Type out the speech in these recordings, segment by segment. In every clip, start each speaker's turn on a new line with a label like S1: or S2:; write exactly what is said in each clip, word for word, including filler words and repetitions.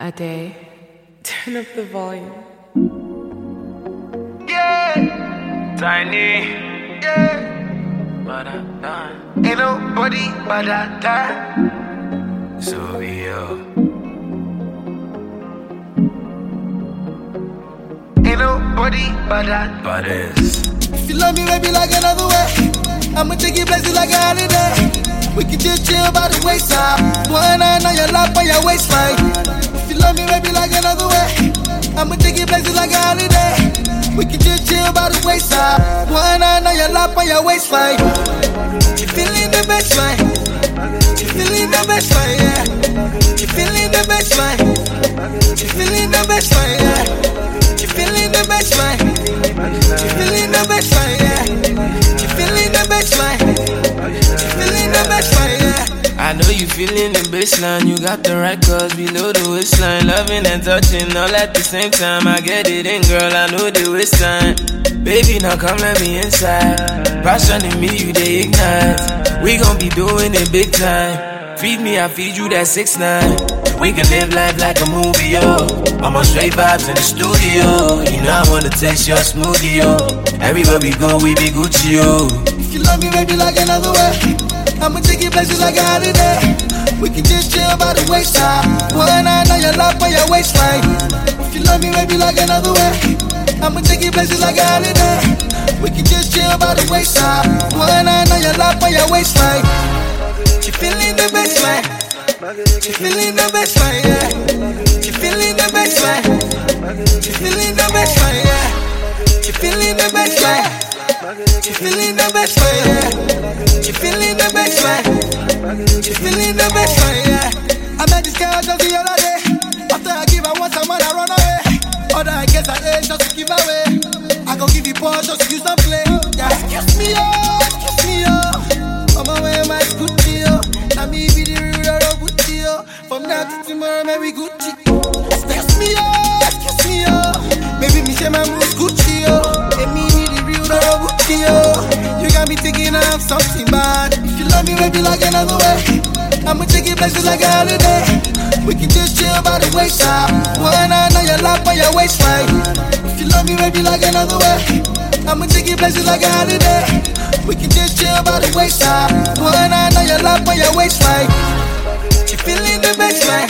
S1: A day. Turn up the volume.
S2: Yeah, Tiny. Yeah, but I done. Ain't nobody but I die. So yo. Ain't nobody but I. But it's.
S3: If you love me, baby, like another way, I'ma take you places like a holiday. We can just chill by the wayside. One eye on your lap on your waistline. If you love me, baby, like another way, I'ma take you places like a holiday. We can just chill by the wayside. One eye on your lap on your waistline. You feeling the baseline? You feeling the baseline? Yeah. You feeling the baseline? You feeling the baseline? Yeah. You feeling the baseline? You feeling the baseline? Yeah. You feeling the baseline? You feeling the baseline? Yeah.
S2: I know you feeling the baseline, you got the right cause below the waistline. Loving and touching all at the same time. I get it in, girl, I know the waistline. Baby, now come let me inside. Passion in me, you they ignite. We gon' be doing it big time. Feed me, I feed you that six nine. We can live life like a movie, yo. I'm on straight vibes in the studio. You know I wanna taste your smoothie, yo. Everywhere we go, we be Gucci, yo.
S3: If you love me, baby, like another way, I'ma take you places like a holiday. We can just chill by the wayside. One eye on your lap on your waistline. If you love me, baby, like another way, I'ma take you places like a holiday. We can just chill by the wayside. One eye on your lap on your waistline. You feeling the baseline? You feeling the baseline? Yeah. You feeling the baseline? You feeling the baseline? Yeah. You feeling the baseline? You feeling the baseline? Yeah. You feeling the baseline? You feeling the baseline? Yeah. I met this girl just the other day. After I give her one time, I run away. Other I guess I ate just to give away. I gon' give you pause just to use some play. Yeah. Excuse me, oh, excuse me, oh. On my way, my Gucci, oh. Now me be the real of Gucci, oh. From now to tomorrow, maybe Gucci. Excuse me, oh, excuse me, oh. Maybe me say my moves Gucci, oh. And me be the real of Gucci, oh. You got me thinking of something bad. If you love me, maybe like another way, I'ma take you places like a holiday. We can just chill by the wayside. One eye on your lap on your waistline. If you love me, maybe like another way, I'ma take you places like a holiday. We can just chill by the wayside. One eye on your lap on your waistline. You feeling the baseline?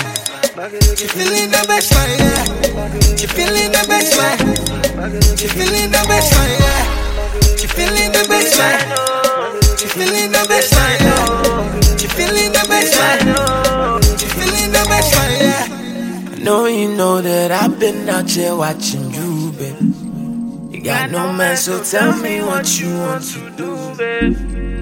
S3: You feeling the baseline? Yeah. You feeling the baseline? You feeling the baseline? Yeah. You feeling the baseline? You feeling the baseline? Yeah. You feeling the baseline? You feeling the baseline? Yeah.
S2: I know you know that I've been out here watching you, baby. You got no man, so tell me what you want to do, babe.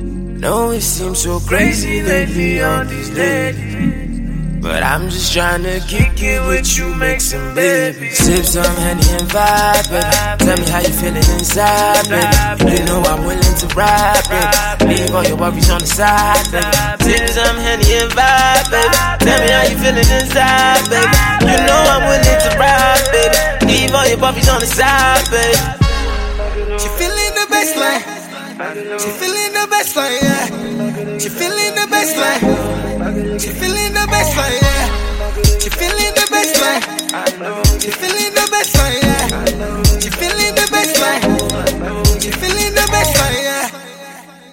S2: No, it seems so crazy lately, all these ladies. But I'm just trying to kick it with you, make some baby. Sip some honey and vibe, baby. Tell me how you feeling inside, baby. You know I'm willing to ride, baby. Leave all your worries on the side, baby. Sip some honey and vibe, baby. Tell me how you feeling inside, baby. You know I'm willing to ride, baby. Leave all your worries on the side, baby.
S3: You feeling the baseline? You feeling the baseline? Yeah. You feeling